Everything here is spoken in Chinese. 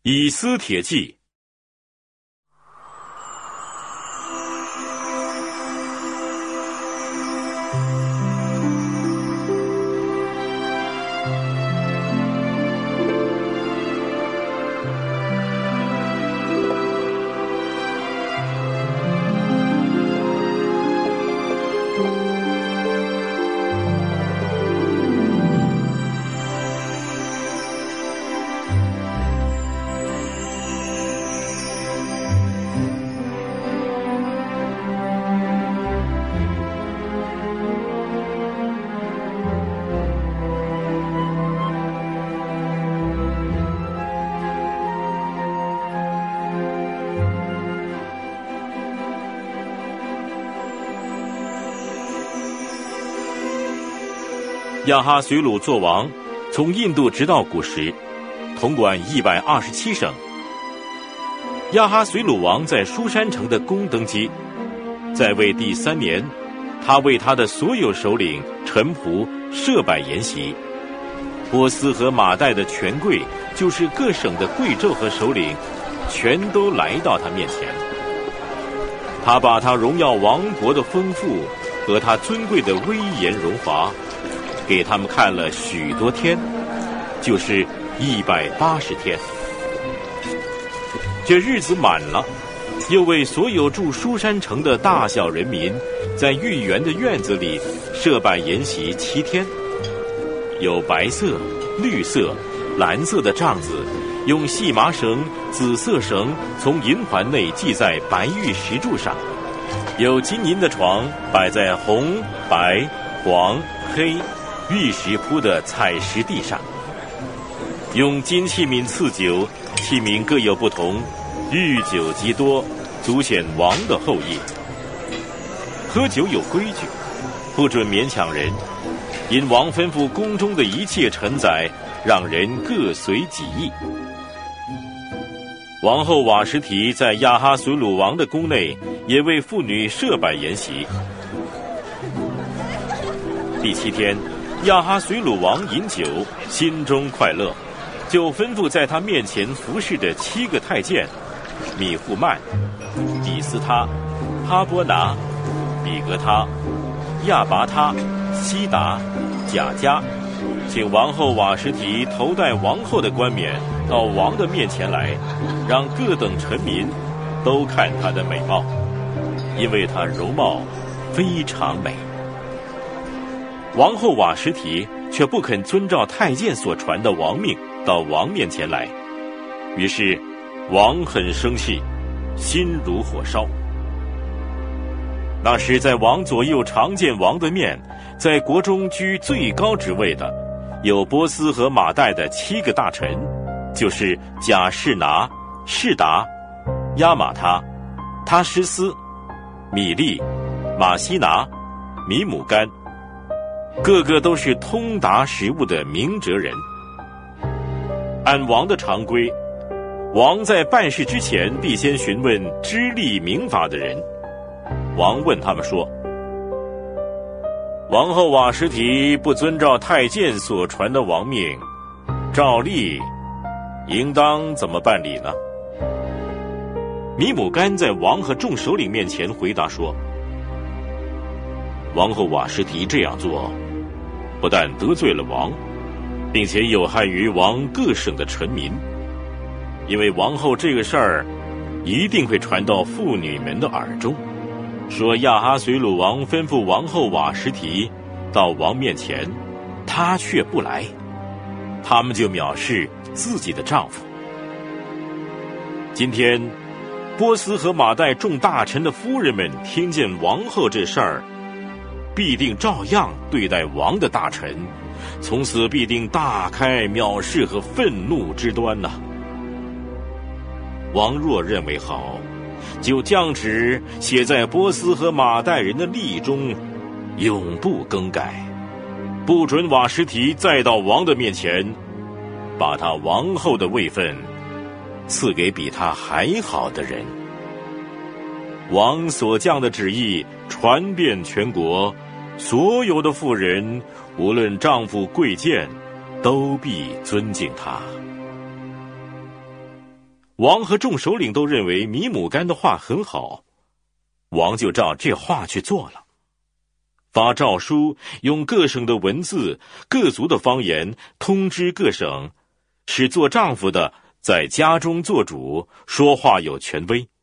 以斯帖记。亚哈随鲁作王，从印度直到古时，统管127省。亚哈随鲁王在书珊城的宫登基，在位第3年，他为他的所有首领、臣仆设摆筵席。波斯和马代的权贵，就是各省的贵胄和首领，全都来到他面前。他把他荣耀王国的丰富和他尊贵的威严荣华给他们看了许多天，就是180天。这日子满了，又为所有住书珊城的大小人民，在御园的院子里设摆筵席7天，有白色、绿色、蓝色的帐子，用细麻绳、紫色绳从银环内系在白玉石柱上，有金银的床摆在红、白、黄、黑玉石铺的彩石地上，用金器皿赐酒，器皿各有不同，御酒极多，足显王的后裔。喝酒有规矩，不准勉强人，因王吩咐宫中的一切臣宰，让人各随己意。王后瓦实提在亚哈随鲁王的宫内，也为妇女设摆筵席。第7天，亚哈随鲁王饮酒，心中快乐，就吩咐在他面前服侍的7个太监，米户曼、比斯他、哈波拿、比格他、亚拔他、西达、贾加，请王后瓦实提头戴王后的冠冕到王的面前来，让各等臣民都看她的美貌，因为她容貌非常美。王后瓦实提却不肯遵照太监所传的王命到王面前来，于是王很生气，心如火烧。那时在王左右常见王的面，在国中居最高职位的，有波斯和马代的7个大臣，就是贾士拿、士达、亚玛他、他施斯、米利、马西拿、米姆干，个个都是通达时务的明哲人。按王的常规，王在办事之前必先询问知例明法的人。王问他们说，王后瓦实提不遵照太监所传的王命，照例应当怎么办理呢？米姆干在王和众首领面前回答说，王后瓦实提这样做，不但得罪了王，并且有害于王各省的臣民，因为王后这个事儿一定会传到妇女们的耳中，说亚哈随鲁王吩咐王后瓦实提到王面前，她却不来，他们就藐视自己的丈夫。今天波斯和马代众大臣的夫人们听见王后这事儿，必定照样对待王的大臣，从此必定大开藐视和愤怒之端呐。王若认为好，就降旨写在波斯和马代人的例中，永不更改，不准瓦实提再到王的面前，把他王后的位分赐给比他还好的人。王所降的旨意传遍全国，所有的妇人，无论丈夫贵贱，都必尊敬他。 王和众首领都认为米母干的话很好，王就照这话去做了，发诏书，用各省的文字、各族的方言通知各省，使做丈夫的在家中做主，说话有权威。